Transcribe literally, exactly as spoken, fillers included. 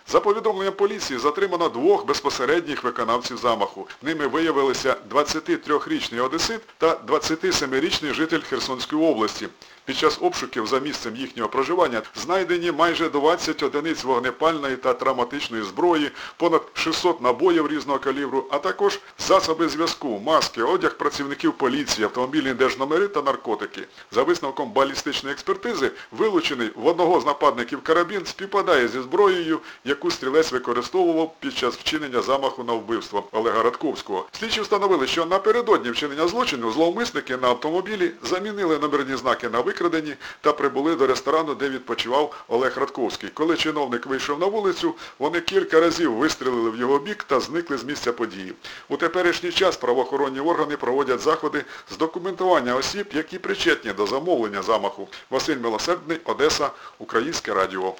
За повідомленням поліції, затримано двох безпосередніх виконавців замаху. Ними виявилися двадцятитрирічний одесит та двадцятисемирічний житель Херсонської області. Під час обшуків за місцем їхнього проживання знайдені майже двадцять одиниць вогнепальної та травматичної зброї, понад шістсот набоїв різного калібру, а також засоби зв'язку, маски, одяг працівників поліції, автомобільні держномери та наркотики. За висновком балістичної експертизи, вилучений в одного з нападників карабін співпадає зі зброєю, яку стрілець використовував під час вчинення замаху на вбивство Олега Радковського. Слідчі встановили, що напередодні вчинення злочину зловмисники на автомобілі замінили номерні знаки на викрадені та прибули до ресторану, де відпочивав Олег Радковський. Коли чиновник вийшов на вулицю, вони кілька разів вистрілили в його бік та зникли з місця події. У теперішній час правоохоронні органи проводять заходи з документування осіб, які причетні до замовлення замаху. Василь Милосердний, Одеса, Українське радіо.